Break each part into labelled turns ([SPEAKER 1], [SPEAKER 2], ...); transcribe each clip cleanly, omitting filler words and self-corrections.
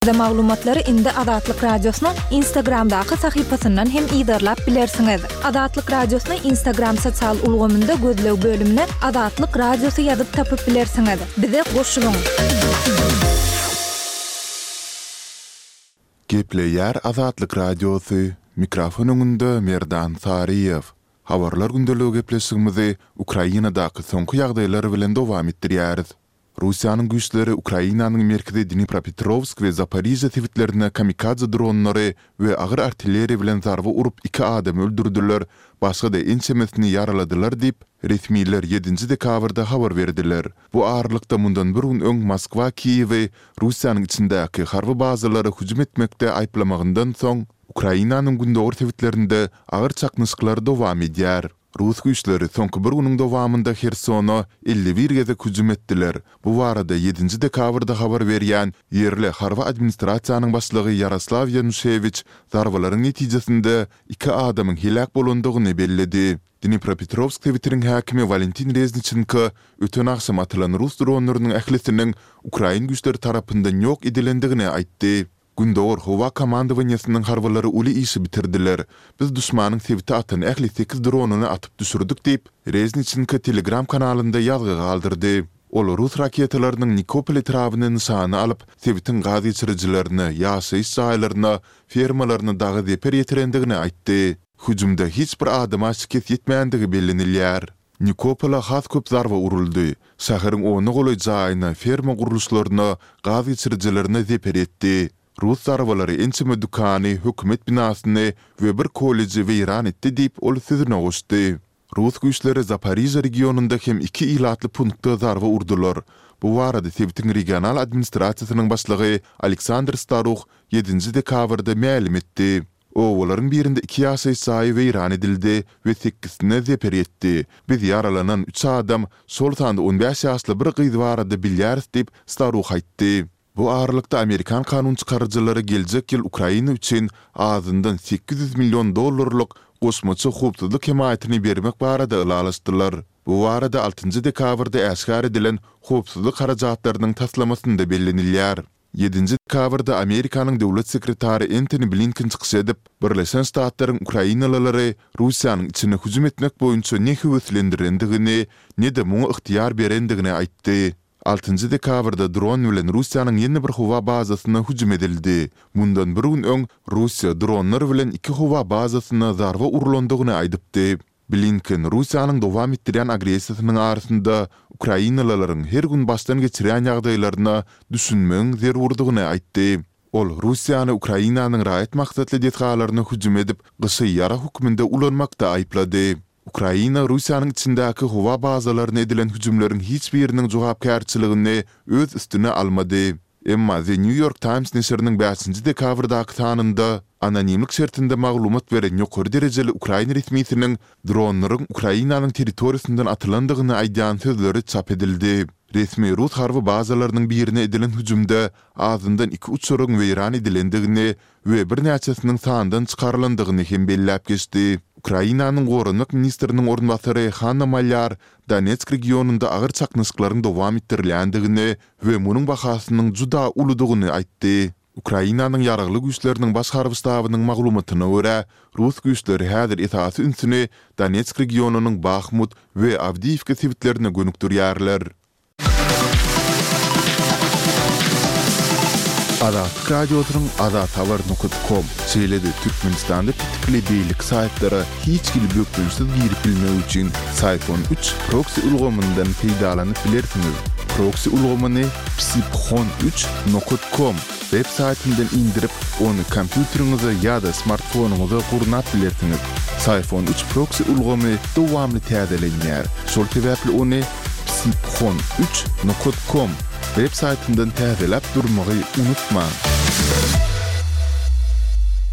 [SPEAKER 1] Maglumatları indi Adatlyk Radiosynyň Instagramdaky sahypasyndan hem ýyzarlap bilersiňiz. Adatlyk Radiosynyň Instagram sosial ulgamynda gözlew bölümine Adatlyk Radiosy ýazyp tapyp bilersiňiz. Bize goşulyň.
[SPEAKER 2] Gepleýär Adatlyk Radiosy. Mikrofon öňünde Merdan Sariýew. Habarlar gündeligi gepleşigimizi Ukrainadaky soňky ýagdaýlar bilen dowam etdirýäris. Russiýanyň güýçleri Ukrainanyň merkezi Dnipropetrovsk we Zaporizhia tewitlerine kamikadze dronlary we agyr artilleriýa bilen zarba urup 2 adam öldürdiler, başga da ençemesini yaraladylar diýip resmiler 7 dekabrda habar berdiler. Bu ağırlykda mundan bir gün öň Moskwa, Kiýew Russiýanyň içindäki harby bazalary hüjüm etmekde aýplamagyndan soň Ukrainanyň gündäk tewitlerinde agyr çaknyşyklary dowam edýär. Rus güýçleri soňky bir günüň dowamynda Hersona 51 geze hüjüm etdiler. Bu barada 7 dekabrda habar berýän ýerli harby administrasiýanyň başlygy Yaroslav Yanushevich zarbalaryň netijesinde 2 adamyň helak bolandygyny bellidi. Dnipropetrovsk tewitiriň häkimi Valentin Reznichenko öten akşam atylan Rus dronlarynyň ählisiniň Ukrain güýçleri tarapyndan ýok edilendigini aýtdy. Gündäk howa komandowaniýasynyň harbalary uly işi bitirdiler. Biz düşmanyň tewiti atan ähli 8 dronuny atyp düşürdik diýip Reznichenko Telegram kanalynda ýazgy galdyrdy. Ol Rus raketalarynyň Nikopol etrawyny nişany alyp, tewitin gaz geçirijilerini, ýaşaýyş jaýlaryny, fermalaryny dagy deper ýetirendigini aýtdy. Hüjümde hiç bir adama şikayet ýetmänligi bellenilýär. Nikopola has köp zarba uruldy. Şäheриň ony goly jaýyna, ferma guruluşlaryny, gaz geçirijilerini deper etdi. Rus zarbalary ençeme dukany, hökümet binasyny we bir kolleji weýran etdi diýip ol sözüne goşdy. Rus güýçleri Zaporizhia regionunda hem 2 ilatly punktda zarba urdular. Bu barada Tewitiň regional administrasiýasynyň başlygy Aleksandr Staruch 7 dekabrda ma'lum etdi. Olaryň birinde 2 ýaşaýyş jaýy weýran edildi we 8-sine zeper etdi. Biz yaralanan 3 adam şol sanda 15 ýaşly bir gyz barada bilýäris diýip Staruch aýtdy. Bu ağırlıkta Amerikan kanun çıkarıcıları gelecek yıl Ukraina için azından $800 milyon goşmaçy hupsuzlyk himayetini bermek barada ılalaşdylar. Bu arada 6 dekabrda äşkar edilen hupsuzlyk harajatlarynyň taslamasynda bellenilýär. 7 dekabrda Amerikanyň döwlet sekretary Antony Blinken çykyş edip, Birleşen Ştatlaryň Ukrainalylary Russiýanyň içine hüjüm etmek boýunça ne höwetlendirendigini, ne de muňa ıhtiýar berendigini aýtdy. 6 dekabrda dron bilen Russiýanyň ýeni bir howa bazasyna hüjüm edildi. Mundan bir gün öň Russiýa dronlar bilen 2 howa bazasyna zarba urulandygyny aýdypdy. Blinken Russiýanyň dowam etdirýän agresiýasynyň arasynda Ukrainalaryň her gün başdan geçirýän ýagdaýlaryna düşünmeň zerurdygyny aýtdy. Ol Russiýany Ukrainanyň raýat maksatly detgalaryna hüjüm edip, gysy ýara hukmynda ulanmakda aýplady. Ukraina Russiýanyň içindäki howa bazalaryna edilen hüjümleriň hiç biriniň jogapkärçiligini öz üstüne almady. Emma The New York Times neşriniň 5 dekabrdaky sanynda anonimlik şertinde maglumat beren ýokary derejeli Ukraina resmiýetiniň dronlaryň Ukrainanyň territoriýasyndan atylandygyny aýdýan sözleri çap edildi. Resmi Rus harby bazalarynyň birine edilen hüjümde azyndan 2 uçuryň weýran edilendigini we bir näçesiniň sandan çykarylandygyny hem belläp geçdi. Ukrainanyň gorunluk ministriniň ornbasary Hanna Malyar Donetsk regionunda agyr çaknyşyklaryň dowam etdirilýändigini we munyň bahasynyň juda uludygyny aýtdy. Ukrainanyň ýaragly güýçleriniň baş harby stabynyň maglumatyna görä, Rus güýçleri häzir esasy ünsüni Donetsk regionunyň Bakhmut we Avdiivka tewitlerine gönükdirýärler. Adatlyk Radiosynyň adathabar.com şeýledi Türkmenistanda pitkili beýlik saýtlary hiç gili bökdürsiz girip bilmek üçin Sayfon 3 proxy ulgamyndan peýdalanyp bilersiňiz. Proxy ulgamyny psiphon3.com web saýtyndan indirip onu kompýuteriňize ýa-da smartfonuňyza gurnap bilersiňiz. Sayfon 3 proxy ulgamy dowamly täzelenýär. Şol sebäpli onu psiphon3.com web saýtyndan täzelep durmagy unutma.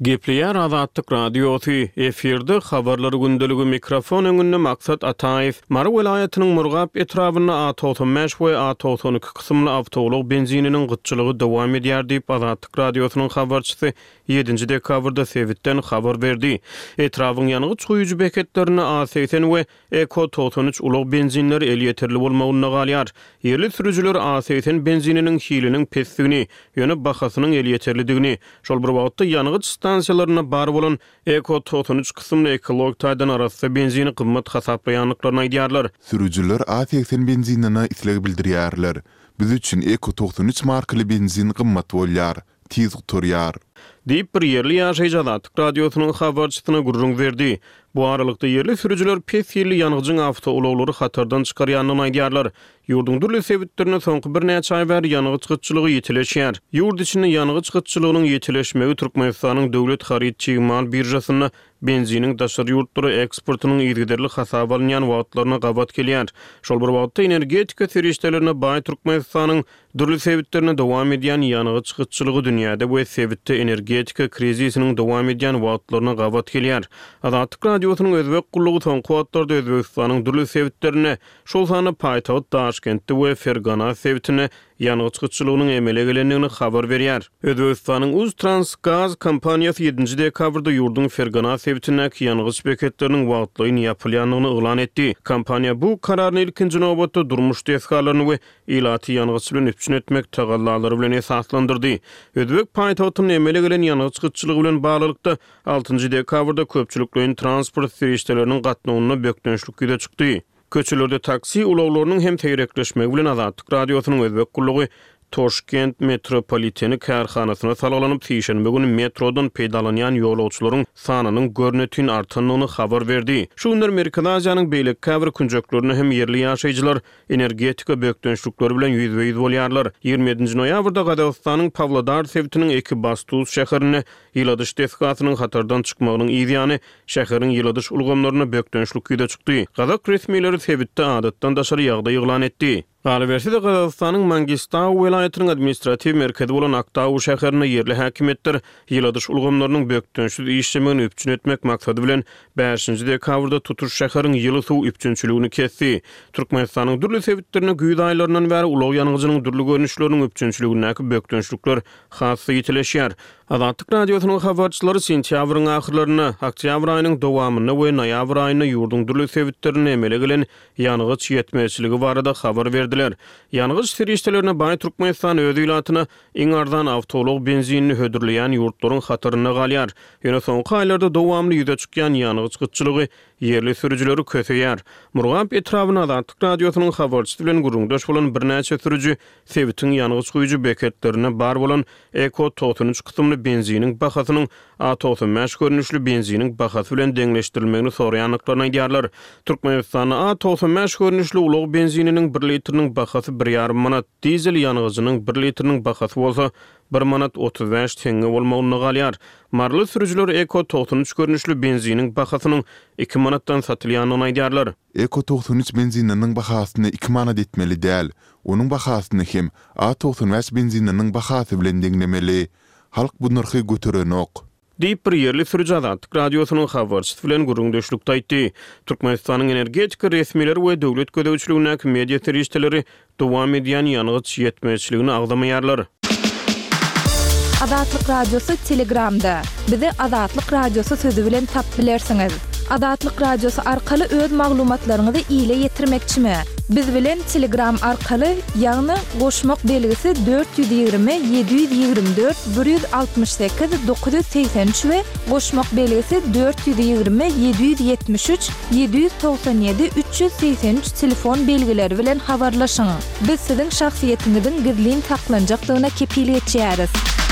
[SPEAKER 3] Gepleýär Azatlyk radiosu efirde habarlary gündeligi mikrofon öňünde Maksat Ataev Mara welaýatynyň Murgap etrawyna A95 we A92 kysymly awtolog benzininiň gytçylygy dowam edýär diýip Azatlyk radiosynyň habarçysy 7-nji dekabrda Sewitden habar berdi. Etrawyň ýanygy çuýuju beketlerini A80 we Eko93 ulug benzinleri el ýeterli bolmagyna galýar. Yerli sürüjüler A80 benzininiň hiliniň pesdigini, ýöne bahasynyň el ýeterlidigini, şol bir wagtda ýanygy stansiýalaryna bar bolan Eko93 kysymly ekolog taýdan arasynda benzini gymmat hasaplaýanlyklaryny aýdýarlar.
[SPEAKER 2] Sürüjüler A80 benzinini islegi bildirýärler. Biz üçin Eko93 markaly benzin gymmat bolýar, tiz guturýar.
[SPEAKER 3] Diýip bir yerli ýaşaýjy Azatlyk radiosynyň habarçysyna gurrun berdi. Bu aralykda yerli sürüjüler pes ýylly ýanygyň awtologları hatardan çykarýanyny aýdýarlar. Ýurdun dürli sebitlerine soňky bir näçe aý bäri ýanygy çykytçylygy ýetileşýär. Ýurt içinde ýanygy çykytçylygynyň ýetileşmegi Türkmenistanyň döwlet harytçy mal birjasyna benziniň daşary ýurtlary eksportynyň ýergiderli hasaba alynýan wagtlaryna gabat kelýär. Şol bir wagtda energetika serişdelerine baý Türkmenistanyň dürli sebitlerine dowam edýän ýanygy çykytçylygy dünýäde bu sebitde energetika krizisiniň dowam edýän wagtlaryna gabat kelýär. Azatlyk radiosynyň özbek gullugy soňky wagtlarda Özbekistanyň dürli sebitlerine şol sany paýtagyt Taşkentde we Fergana sebitine ýanygy çykytçylygynyň emele gelendigini habar berýär. Özbekistanyň Uztransgaz kompaniýasy 7-nji dekabrda ýurdun Fergana sebitindäki ýanygy beketleriniň wagtlygyny ýapylýanyny elan etdi. Kompaniýa bu kararyny ilkinji nowbatda durmuş tesgalaryny we ilaty ýanygy bilen üpçün etmek tagallalary bilen esaslandyrdy. Özbek paýtagtynyň emele gelen ýanygy çykytçylygy bilen baglykda 6-njy dekabrda köpçülikliň transport serişdeleriniň gatnawyna bökdönçlik ýüze çykdy. Köçelerde taksi ulaglarynyň hem teýrekleşmegi bilen Azatlyk radiosynyň özbek gullugy Toşkent metropoliteni kärhanasyna salalanyp tişenbe güni metrodan peýdalanýan ýolagçylaryň sanynyň görnetini artanlygyny habar berdi. Şu günler Amerikada Aziýanyň beýlek käbir künjeklerini hem yerli ýaşaýjylar energetika bökdönçlikleri bilen ýüzbe-ýüz bolýarlar. 27-nji noýabrda Gazagystanyň Pawlodar sebitiniň Ekibastuz şäherine ýyladyş tesgatynyň hatardan çykmagynyň ýygyny şäheriň ýyladyş ulgamlaryna bökdönçlik ýüze çykdy. Gazak resmiýetleri sebitde adatdan daşary ýagdaý ýylan etdi. Galibersi de Gazagystanyň Mangistaw welaýatynyň administrativ merkezi bolan Aktaw şäherine yerli häkimetler ýyladyş ulgamlarynyň bökdönçsiz işlemegini üpçün etmek maksady bilen 5-nji dekabrda tutuş şäheriň ýyly suw üpçünçiligini kesdi. Türkmenistanyň dürli sebitlerine güýt aýlaryndan bäri ulag ýanygynyň dürli görnüşleriniň üpçünçiligindäki bökdönçlikler hasy ýetileşýär. Azatlyk radiosynyň habarçylary sentýabryň ahyrlaryna, oktýabr aýynyň dowamyna we noýabr aýyna ýurdun dürli sebitlerine emele gelen ýanygy ýetmezçiligi barada habar berdiler. Ýanygy serişdelerine baý Türkmenistan öz ýylatyna iň arzan awtolog benzinini hödürleýän ýurtlaryň hatyryna galýar. Ýöne soňky aýlarda dowamly ýüze çykýan ýanygy çykytçylygy yerli sürüjüleri köseýär. Murgap etrawyna Azatlyk radiosynyň habarçysy bilen gurrundaş bolan bir näçe sürüjü sebitiň ýanygy çykyjy beketlerine bar bolan Eko93 kysymly benziniň bahasynyň A95 görnüşli benziniň bahasy bilen deňleşdirilmegini soraýanlyklaryny aýdýarlar. Türkmenistanyň A95 görnüşli ulag benzininiň 1 litriniň bahasy 1,5 manat, dizel ýanygynyň 1 litriniň bahasy bolsa 1 manat 35 tenge bolmagyna galýar. Marly sürüjüler Eko93 görnüşli benziniň bahasynyň 2 manatdan satylýanyny aýdýarlar.
[SPEAKER 2] Eko93 benzininiň bahasyny 2 manat etmeli däl. Onuň bahasyny hem A95 benzininiň bahasy bilen deňlemeli. Halk bu narhy göterenok.
[SPEAKER 3] Diýip bir yerli sürüjü Azatlyk radiosynyň habarçysy bilen gurrundaşlykda aýtdy. Türkmenistanyň energetika resmiýetleri we döwlet gödäwçiligindäki media serişdeleri dowam edýän ýanygy ýetmezçiligini agdamaýarlar.
[SPEAKER 1] Azatlyk radiosu Telegramda. Bizi Azatlyk radiosu sözü bilen tap bilersiňiz. Azatlyk radiosu arkaly öz maglumatlaryňyzy ýyla ýetirmekçimi? Biz bilen Telegram arkaly ýagny goşmak belgisi 420 724 168 983 we goşmak belgisi 420 773 797 383 telefon belgileri bilen habarlaşyň. Biz siziň şahsiýetiňiziň gizlin taklanjaklygyna kepillik etýäris.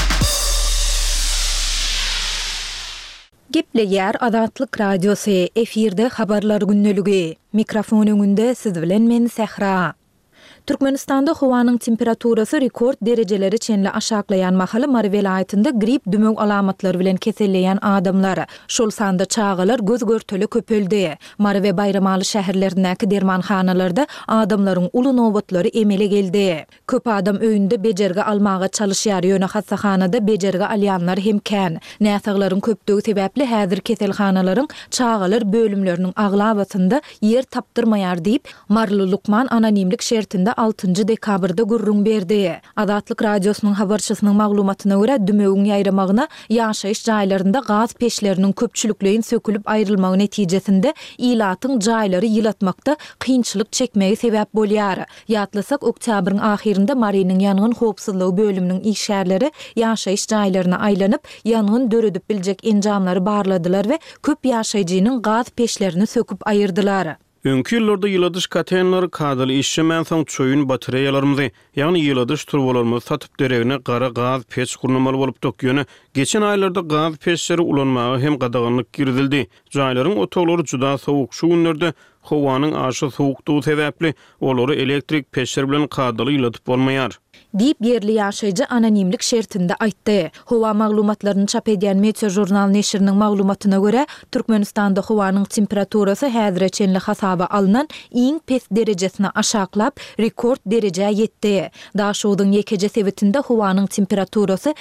[SPEAKER 1] Gepleýär Azatlyk radiosu efirde habarlar günneligi. Mikrofon öňünde siz bilen men Sehra. Türkmenistanda howanyň temperaturasy rekord derejeleri çenli aşaklayan mahaly Mary welaýatynda grip dümög alamatlary bilen keselleýän adamlar, şol sanda çağalar göz görteli köpeldi. Mary we Bayramaly şäherlerindäki dermanhanalarda adamlaryň uly nobatlary emele geldi. Köp adam öýünde bejerge almaga çalışýar, ýöne hastahanada bejerge alýanlar hem kän. Näsaglaryň köpdügi sebäpli häzir keselhanalaryň çağalar bölümleriniň aglabatynda yer tapdyrmaýar diýip Marly Lukman anonimlik şertinde 6 dekabrda gurrun berdi. Adatlyk radiosynyň habarçysynyň maglumatyna görä dümögiň ýaýramagyna ýaşaýyş jaýlarynda gaz peşleriniň köpçülikleýin sökülüp aýrylmagy netijesinde ilatyň jaýlary ýylatmakda kynçylyk çekmegi sebäp bolýar. Ýatlasak oktýabryň ahirinde Marynyň ýangyn howpsuzlygy bölüminiň işgärleri ýaşaýyş jaýlaryna aýlanyp ýangyn döredip biljek enjamlary barladylar we köp ýaşaýjynyň gaz peşlerini söküp aýyrdylar.
[SPEAKER 3] Öňkü ýyllarda ýyladys katenler kadaly işçi mensoň çoýun batareyalarymy, ýagny ýyladys turbalarymyzy satyp deregine gara gaz peç gurnamaly bolup dökýäni, geçen aýlarda gaz peçleri ulanmagy hem gadaganlyk girdildi. Jaýlaryň otaklary juda sowuk, şu günlerde howanyň aşy sowukdugy sebäpli olary elektrik peçler bilen kadaly ýylatyp bolmaýar.
[SPEAKER 1] Diýip yerli ýaşaýjy anonimlik şertinde aýtdy. Howa maglumatlaryny çap edýän Meteor Jurnal neşriniň maglumatyna görä, Türkmenistanda howanyň temperaturasy häzire çenli hasaba alynan iň pes derejesine aşaklap rekord derejä ýetdi. Daşowyň ýekeje sebitinde howanyň temperaturasy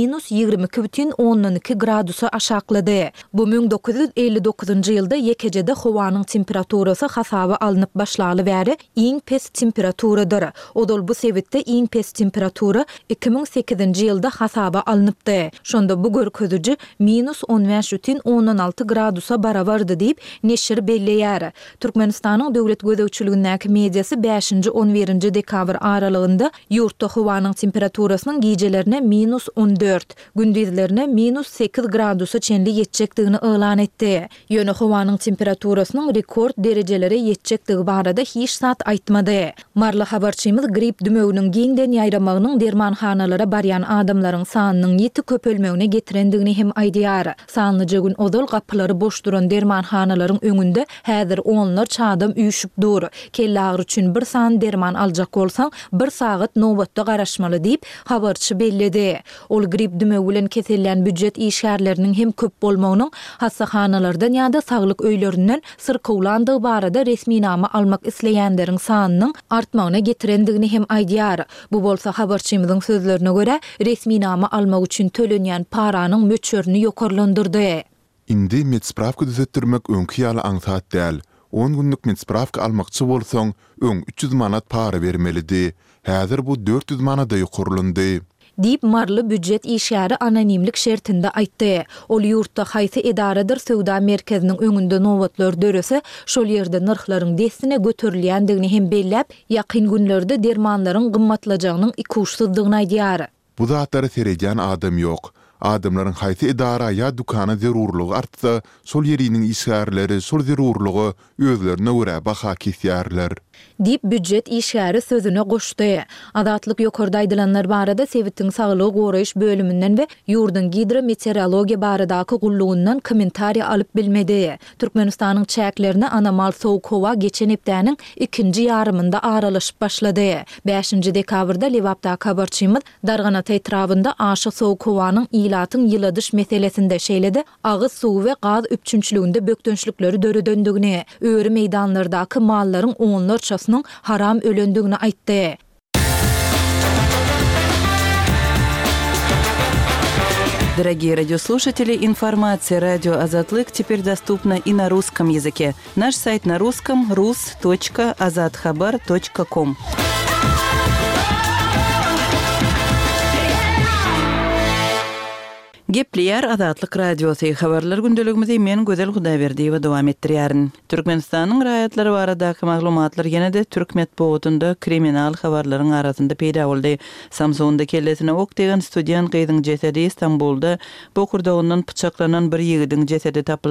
[SPEAKER 1] -22,2 gradusa aşaklady. Bu 1959-njy ýylda ýekejede howanyň temperaturasy hasaba alınıp başlaly bäri iň pes temperaturadyr. Odol bu sebitde iň pes temperatura 2008-nji ýylda hasaba alınıpdy. Şonda bu görkezüji -15,16 gradusa barabardy diýip neşir belleýär. Türkmenistanyň döwlet gözegçiligindäki mediasy 5-11 dekabr aralygynda ýurtda howanyň temperaturasynyň gijelerine -14, gündizlerine -8 gradusa çenli ýetjekdigini elan etdi. Ýöne howanyň temperaturasynyň rekord derejelere ýetjekdigi barada hiç zat aýtmady. Marly habarçymyz grip dümöginiň giňden ýaýramagynyň dermanhanalara barýan adamlaryň sanynyň ýeti köpelmegine getirendigini hem aýdýar. Sanlyja gün odol gapylary boş duran dermanhanalaryň öňünde häzir onlarça adam üýşüp dur. Kelle agyry üçin bir san derman aljak bolsaň, bir sagat nobatda garaşmaly diýip habarçy belledi. Ol grip dümögi bilen kesellen büdjet işgärleriniň hem köp bolmagynyň hastahanalardan ýa-da saglyk öýlerinden syrkawlandygy barada resmi nama almak isleýänleriň sanynyň artmagyna getirendigini hem aýdýar. Bu bolsa habarçymyzyň sözlerine görä resmi nama almak üçin tölenýän paranyň möçörüni ýokarlandyrdy.
[SPEAKER 2] Indi metspravka düzetdirmek öňkü ýaly aňsat däl. 10 günlük metspravka almakçy bolsaň, öň 300 manat para bermelidi. Häzir bu 400 manata ýokarlandy.
[SPEAKER 1] Diýip Marly büdjet işgäri anonimlik şertinde aýtdy. Ol ýurtda haýsy edaradyr söwda merkeziniň öňünde nobatlar dörese, şol ýerde narhlaryň destine göterilýändigini hem belläp, ýakyn günlerde dermanlaryň gymmatlajagynyň ikuşsuzdygyny aýdýar.
[SPEAKER 2] Bu zatlary seredýän adam ýok. Adamlaryň haýsy edara ýa dukana zerurlugy artsa, sol ýeriniň işgärleri sol zerurlugy özlerine görä baha kesýärler.
[SPEAKER 1] Diýip büdjet işgäri sözüne goşdy. Adatlyk ýokarda aýdylanlar barada Sewitiň saglygy goraýyş bölümünden we ýurdun hidrometeorologiýa baradaky gullugyndan kommentariýa alyp bilmedi. Türkmenistanyň çäklerine anomal sowuk howa geçen hepdäniň 2-nji ýarymynda aralaşyp başlady. 5-nji dekabrda Lewapdaky habarçymyz Darganat etrafynda aşy sowuk howanyň ilatyň ýyladyş meselesinde şeýledi. Agyz suw we gaz üpçünçliginde bökdönçlikleri döredöndigini, öýri meýdanlardaky mallaryň onlarçasynyň haram ölendigini aýtdy.
[SPEAKER 4] Дорогие радиослушатели, информация «Радио Азатлык» теперь доступна и на русском языке. Наш сайт на русском rus.azatxabar.com. Gepleýär Azatlyk radiosy habarlar gündeligimizi men Gözel Hudaýberdiýewa dowam etdirýärin. Türkmenistanyň raýatlary baradaky maglumatlar ýene-de türk medeniýetinde kriminal habarlaryň arasynda peýda boldy. Samsunda kellesine ok degen studiýan gyzyň jesedi Istanbulda Bokurdağyndan pyçaklanan bir ýigidiň jesedi tapyldy.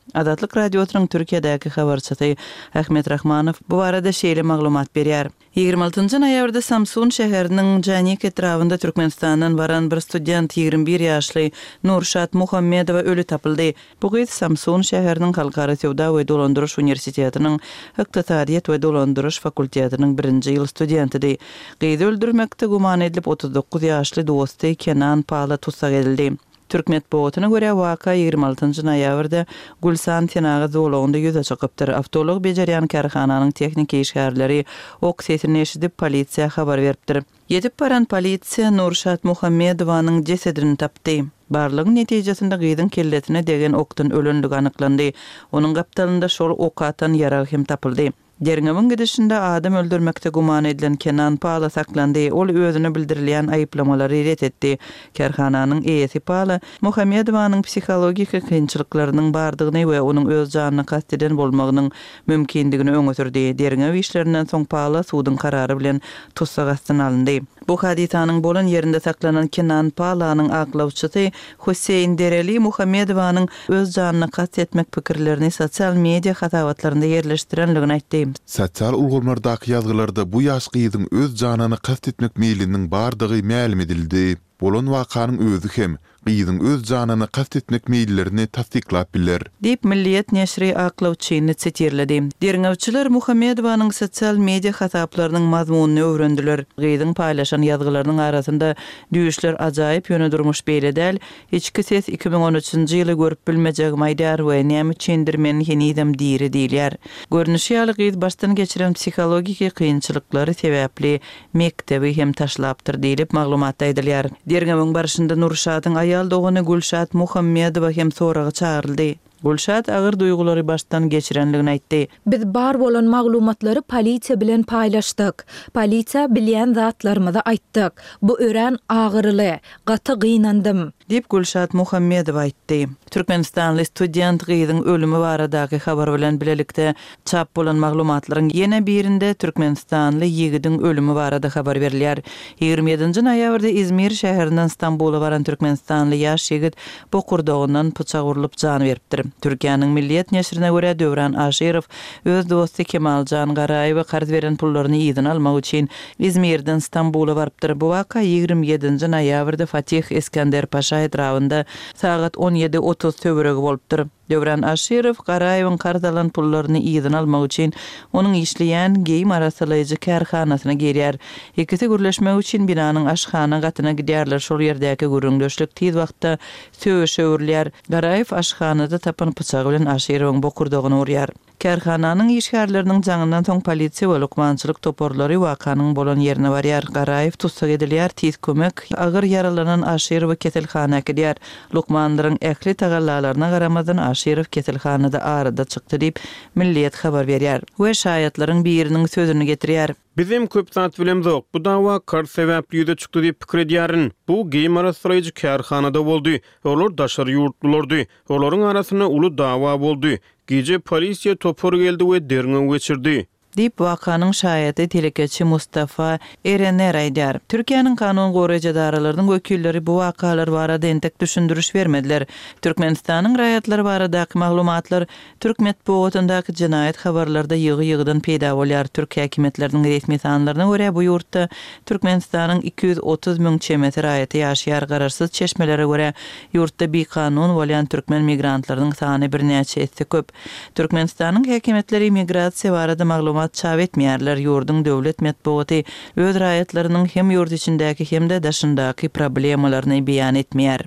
[SPEAKER 4] Adatlyk radiosynyň Türkiýedäki habarçysy Ahmet Rahmanov bu arada şeýle maglumat berýär. 26-njy noýabrda Samsun şäheriniň Janik etrafynda Türkmenistanyň baran bir student 21 ýaşly Nurşat Muhammedowa ölü tapyldy. Bu gyz Samsun şäheriniň Halkara Sewda we Dolandyryş Universitetiniň Iqtisadiýat we Dolandyryş fakultetining 1-nji ýyl studentidir. Gyzy öldürmekde guman edilip 39 ýaşly dosty Kenan Pala tutsak edildi. Türkmet boğutuna göre vaka 26-njy noýabrda Gulsan Tenagy zowlugynda ýüze çykypdyr. Awtolog bejerýän karhananyň teknik işgärleri ok sesini eşidip polisiýa habar beripdir. Yetip baran polisiýa Nurşat Muhammedowanyň cesedini tapdy. Barlygyň netijesinde gyzyň kelletine degen okdan ölenligi anyklandy. Onuň gapdalynda şol ok atan ýara hem tapyldy. Derňewiň gidişinde adam öldürmekde guman edilen Kenan Pala saklandy. Ol özüne bildirilýän aýyplamалary ret etdi. Karhananyň eýesi Pala Muhammedowanyň psikologik kynçylyklarynyň bardygyny we onuň öz janyny kast eden bolmagynyň mümkindigini öňe sürdi. Derňewi işlerinden soň Pala suwdyň karary bilen tutsak astyna alındy. Bu hadisanyň bolan ýerinde saklanan Kenan Palanyň aklawçysy Hüseyin Dereli Muhammedowanyň öz janyny kast etmek pikirlerini sosial media hatawatlarynda ýerleşdirenligini aýtdy.
[SPEAKER 2] Sosial ulgamlardaky ýazgylarda bu ýaş gyzyň öz janyny kast etmek meýliniň bardygy ma'lum edildi. Bolan wakanyň özü hem gyzyň öz janyny kast etmek meýillerini tasdiklap biler.
[SPEAKER 4] Dip Milliýet neşri aklawçyny çetirledi. Derňewçiler Muhammedowanyň sosial media hataplarynyň mazmunyny öwrendiler. Gyzyň paýlaşan ýazgylarynyň arasynda düýüşler ajaýyp ýöne durmuş beýledäl. Içki ses 2013-nji ýyly görüp bilmejek maýdar we näme çendirmeni henidem diýri diýilýär. Görnüşi ýaly gyz başdan geçiren psikologik kynçylyklary sebäpli mektebi hem taşlapdyr diýilip maglumatda edilýär. Derňewiň barşynda Nurşatyň aýal dogany Gulşat Muhammedowa hem soragy çağryldy. Gulşat agyr duýgulary başdan geçirenligini aýtdy.
[SPEAKER 1] Biz bar bolan maglumatlary polisiýa bilen paýlaşdyk. Polisiýa bilýän zatlarymyza aýtdyk. Bu ören agyryly, gaty gynandym.
[SPEAKER 4] Dip Gulşat Muhammedowa aýtdy. Türkmenistanly student gyzyň ölümi baradaky habar bilen bilelikde çap bolan maglumatlaryň ýene birinde Türkmenistanly ýigidiň ölümi barada habar berilýär. 27-nji noýabrda İzmir şäherinden İstanbula baran Türkmenistanly ýaş ýigit Bokurdagyndan pyçak urulyp jan beripdir. Türkiýanyň Milliýet neşrine görä Döwran Aşerow öz dosty Kemaljan Garaýew garz beren pullaryny ýygyny almak üçin İzmirden İstanbula barypdyr. Bu waka 27-nji noýabrda Fatih Eskender Paşa etrafynda saat 17:30 töweregi bolupdyr. Döwran Aşerow Garaýewiň garzalan pullaryny ýygyny almak üçin onuň işleýän geyim arasalyjy karhanasyna gelýär. Ikisi gürleşmek üçin binanyň aşhana gatyna gidýärler. Şol ýerdäki gürüňdeşlik tiz wagtda söwüşürlýär. Garaýew aşhanada tapan pyçagy bilen Aşerowyň bokurdagyny urýar. Karhananyň işgärleriniň jaňyndan soň polisiýa we lukmançylyk toporlary wakanyň bolan ýerine barýar. Garaýew tutsak edilýär, tiz kömek agyr ýaralanan Aşerow keselhanaga gidýär. Lukmanlaryň ähli tagallalaryna garamadan Aşerow keselhanada arada çykdy diýip Milliýet habar berýär. We şaýatlaryň biriniň sözüni getirýär.
[SPEAKER 3] Bizim köp zat bilemzok. Bu dawa kar sebäpli ýüze çykdy diýip pikir edýärin. Bu geyim arasyjy karhanada boldy. Olar daşar ýurtlulardy. Olaryň arasyna uly dawa boldy. Gece polisiýa topor geldi we derňew geçirdi.
[SPEAKER 4] Dip wakanyň şaýaty telekeçi Mustafa Erener aýdýar. Türkiýanyň kanun goraýjadaralynyň wekilleri bu wakalar barada entek düşündürüş bermediler. Türkmenistanyň raýatlary baradaky maglumatlar Türkmet boğutundaky jinayet habarlarda ýygy-ýygydan peýda bolýar. Türk häkimetleriniň resmi sanlaryna görä bu ýurtda Türkmenistanyň 230 000 çemeti raýaty ýaşaýar. Gararsyz çeşmelere görä ýurtda bir kanun bolýan türkmen migrantlarynyň sany birnäçe etse köp. Türkmenistanyň häkimetleri migrasiýa barada maglumat çap etmeýärler. Ýurdun döwlet medeniýeti öz raýatlarynyň hem ýurt içindäki hem de daşyndaky problemalaryny beýan etmeýär.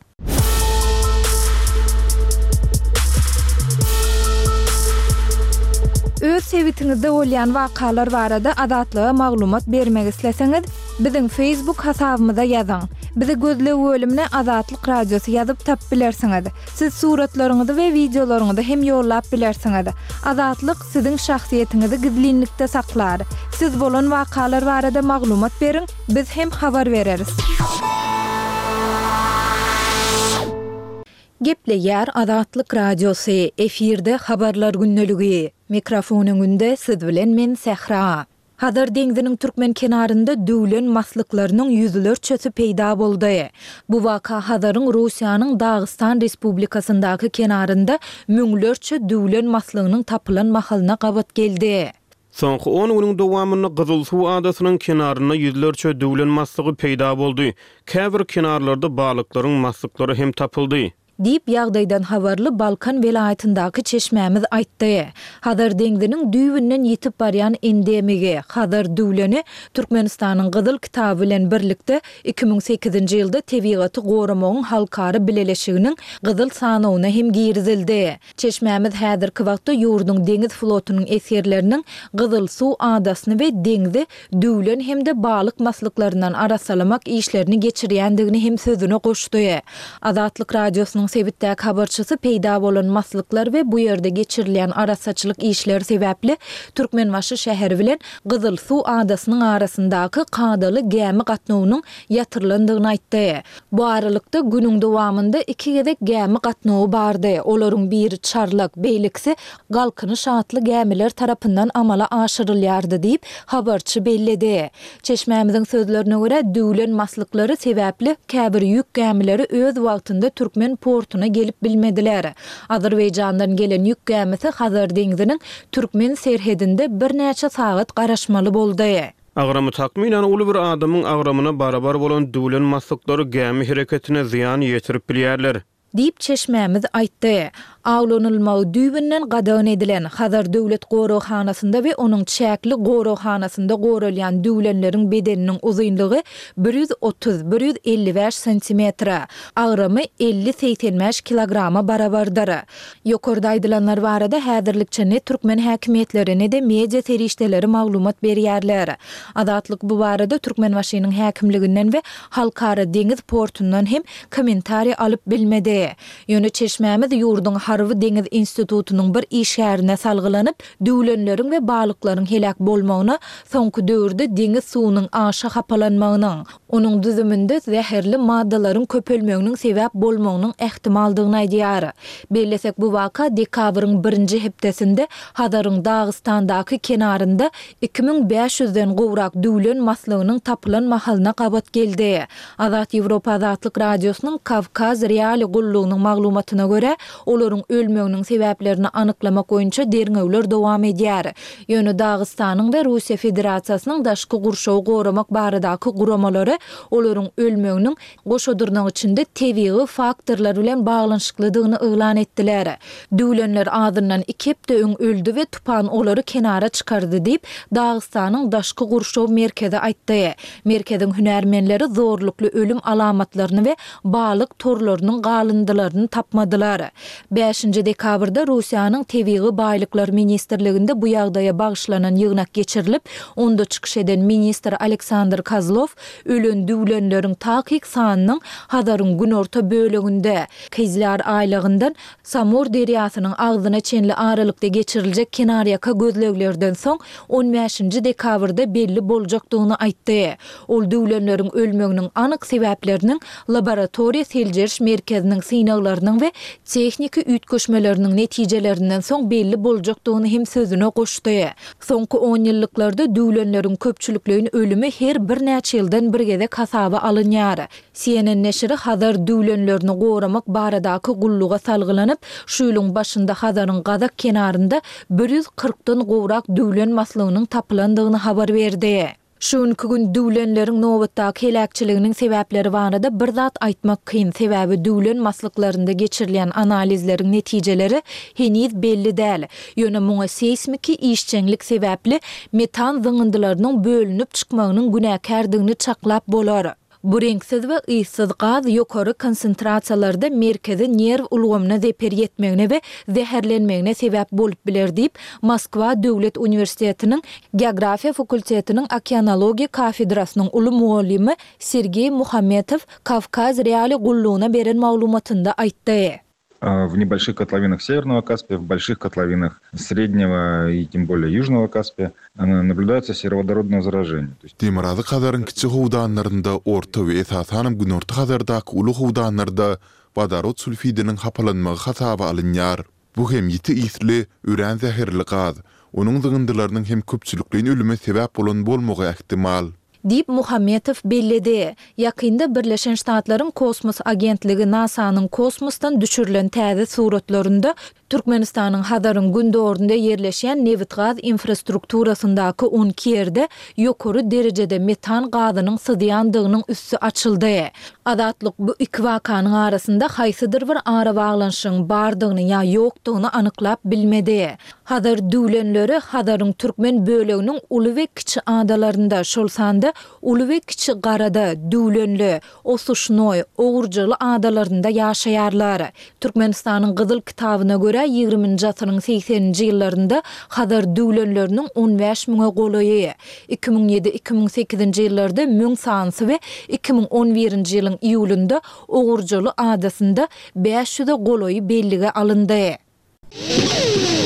[SPEAKER 1] Öz sevitiňizde bolýan wakalar barada adatlyga maglumat bermek isleseňiz, biziň Facebook hasabymyza ýazyň. Bizi gözle bölümine Azatlyk Radiosu ýazyp tap bilersiňiz. Siz suratlaryňyzy we videolaryňyzy hem ýollap bilersiňiz. Azatlyk siziň şahsiýetiniňizi gizlinlikde saklar. Siz bolan wakalar barada maglumat beriň, biz hem habar bereriz. Gepleýär Azatlyk Radiosu, efirde habarlar günneligi. Mikrofonyň önünde siz bilen men Sehra. Hadar deňzining türkmen kenarynda döwlen maslyklarynyň ýüzlerçesi peýda boldy. Bu waka Hadar'ın Russiýanyň Dağıstan Respublikasyndaky kenarynda müňlerçe döwlen maslygynyň tapylan mahalyna gabat geldi.
[SPEAKER 3] Soňky 10 güniň dowamyny Gyzyl suw adasynyň kenaryna ýüzlerçe döwlen maslygy peýda boldy. Käbir kenarlarda balyklaryň maslyklary hem tapyldy.
[SPEAKER 1] Diýip ýagdaýdan habarly Balkan welaýatyndaky çeşmämiz aýtdy. Hadar deňzining düýbünden ýetip barýan endemigi Hadar döwleni Türkmenistanyň Gyzyl kitaby bilen birlikde 2008-nji ýylda tebigaty goramagyň halkary bileleşiginiň Gyzyl sanawyna hem girizildi. Çeşmämiz häzirki wagtda ýurdun deňiz flotunyň eserleriniň Gyzyl suw adasyny we deňzi döwlen hemde balyk maslyklarynyň arasalamak işlerini geçirýändigini hem sözüne goşdy. Azatlyk radiosynyň sebitdäki habarçysy peýda bolan maslyklar we bu ýerde geçirilýän arasaçylyk işleri sebäpli Türkmenbaşy şäheri bilen Gyzyl suw adasynyň arasyndaky kadaly gämi gatnawynyň ýatyrlandygyny aýtdy. Bu aralykda günüň dowamında 2 gezek gämi gatnawy bardy. Olaryň biri Çarlak, Beýliksi galkyny şatly gämiler tarapyndan amala aşyrylýardy diýip habarçy belledi. Çeşmämiziň sözlerine görä döwlen maslyklary sebäpli käbir ýük gämileri öz wagtynda Türkmen portuna gelip bilmediler. Azerbaýjandan gelen ýük gemisi Hazar deňziniň Türkmen serhedinde bir näçe sagat garaşmaly boldy.
[SPEAKER 3] Agramy takminan uly bir adamyň agramyna barabar bolan döwlen maslyklary gämi hereketine ziýan ýetirip bilýärler.
[SPEAKER 1] Diýip çeşmämiz aýtdy. Awlanylmagy düýbünden gadan edilen Hazar döwlet gorowhanasynda we onuň çäkli gorowhanasynda goralýan döwlenleriň bedeniniň uzunlygy 130-155 cm, agramy 50-85 kilograma barabardyr. Ýokarda aýdylanlar barada häzirlikçe ne türkmen häkimetleri ne de media serişdeleri maglumat berýärler. Azatlyk bu barada Türkmenbaşynyň häkimliginden we halkara deňiz portundan hem kommentari alyp bilmedi. Ýöne çeşmämiz ýurdun Harwy Deňiz Institutunyň bir işärine salgylanyp, döwlenleriň we balyklaryň helak bolmagyna, soňky döwürde deňiz suwunyň aşa hapalanmagynyň, onuň düzüminde zäherli maddalaryň köpelmeginiň sebäp bolmagynyň ähtimaldygyny aýdýar. Bellesek bu waka dekabrın 1-nji hepdesinde Hadar'ın Dağıstandaky kenarynda 2500-den gowrak döwlen maslygynyň tapylan mahalyna gabat geldi. Azat Ýewropa Azatlyk radiosynyň Kavkaz reali gullugynyň maglumatyna görä, olaryň ölmeginiň sebäplerini anyklamak boýunça derňewler dowam edýär. Ýöne Dağystanyň we Russiýa Federasiýasynyň daşky gurşawy goramak baradaky guramalary olaryň ölmeginiň goşadyrnyň içinde tebii faktorlar bilen baglanşyklydygyny ýylan etdiler. Döwlenler adyndan 2 hepde öň öldü we tupan olary kenara çykardy diýip Dağystanyň daşky gurşawy merkezi aýtdy. Merkeziň hünärmenleri zorlukly ölüm alamatlaryny we balyk torlarynyň galyndylaryny tapmadylar. 5-nji dekabrda Russiýanyň tebii baýlyklar ministrliginde bu ýagdaýa bagyşlanan ýygnak geçirilip, onda çykyş eden ministr Aleksandr Kozlov ölen döwlenleriň takyk sanynyň Hadar'ın günorta böleginde Kizlar aýlygyndan Samur deriýasynyň agzyna çenli aralykda geçiriljek kenarýaka gözleglerden soň 15-nji dekabrda belli boljakdygyny aýtdy. Ol döwlenleriň ölmeginiň anyk sebäpleriniň laboratoriýa seljeriş merkeziniň synaglarynyň we texniki üýtgeşmeleriniň netijelerinden soň belli boljakdygyny hem sözüne goşdy. Soňky 10 ýyllyklarda döwlenleriň köpçülikleriniň ölümi her bir näçe ýyldan bir gezek hasaba alınýar. CNN neşri Hazar döwlenlerini goramak baradaky gulluga salgylanyp, şu ýylyň başynda Hazar'ın Gazak kenarynda 140-dan gowrak döwlen maslygynyň tapylandygyny habar berdi. Şuňky gün döwlenleriň nowatdaky helakçylygynyň sebäpleri barada bir zat aýtmak kyn, sebäbi döwlen maslyklaryna geçirilýän analizleriň netijeleri heniz belli däl. Ýöne muňa seismiki işçiňlik sebäpli metan zyňyndylarynyň bölünip çykmagynyň günäkärdigini çaklap bolar. Bu reňsiz we ýysyz gaz ýokary konsentrasiýalarda merkezi nerw ulgamyna zeper ýetmegine we zäherlenmegine sebäp bolup biler diýip Moskwa Döwlet Uniwersitetiniň Geografiýa fakultetiniň okeanologiýa kafedrasynyň uly muallimi Sergey Muhammetow Kavkaz reali gullugyna beren maglumatynda aýtdy.
[SPEAKER 5] В небольших котловинах Северного Каспия, в больших котловинах Среднего и тем более Южного Каспия наблюдается сероводородное заражение.
[SPEAKER 2] Temirazy Hadar'ın kiçik howdanlarynda orta we esasanam günorta Hadardaky uly howdanlarda vodorod sulfidiniň hapalanmagy hasaba alınýar. Bu hem ýiti isli, ören zäherli gaz, onun zygyndylarynyň hem köpçülikliň ölüme sebäp bolan bolmagy ähtimal.
[SPEAKER 1] Dip Muhammedov belledi. Yakında Birleşen Ştatlaryň Kosmos Agentligi NASA'nın kosmosdan düşürülen täze suratlarında Türkmenistanyň Hadaryň gündorunda yerleşen newit gaz infrastrukturasyndaky 12 ýerde ýokary derejede metan gazynyň syzýandygynyň üssü açyldy. Adatlyk bu iki wakanyň arasynda haýsydyr bir ara baglanşyň bardygyny ýa ýokdugyny anyklap bilmedi. Hadar düwlenleri Hadaryň türkmen böleginiň uly we kiçi adalarynda şol sanda uly we kiçi garada düwlenli, osuşnoy, ogurjaly adalarynda ýaşaýarlar. Türkmenistanyň Gyzyl kitabyna görä 20-nji asyryň 80-nji ýyllarynda Hadar düwlenleriniň 15 000 golaýy. 2007-2008-nji ýyllarda 1000 sansy we 2011-nji ýylyň iýulynda ogurjaly adasynda 500 golaýy bellige alyndy.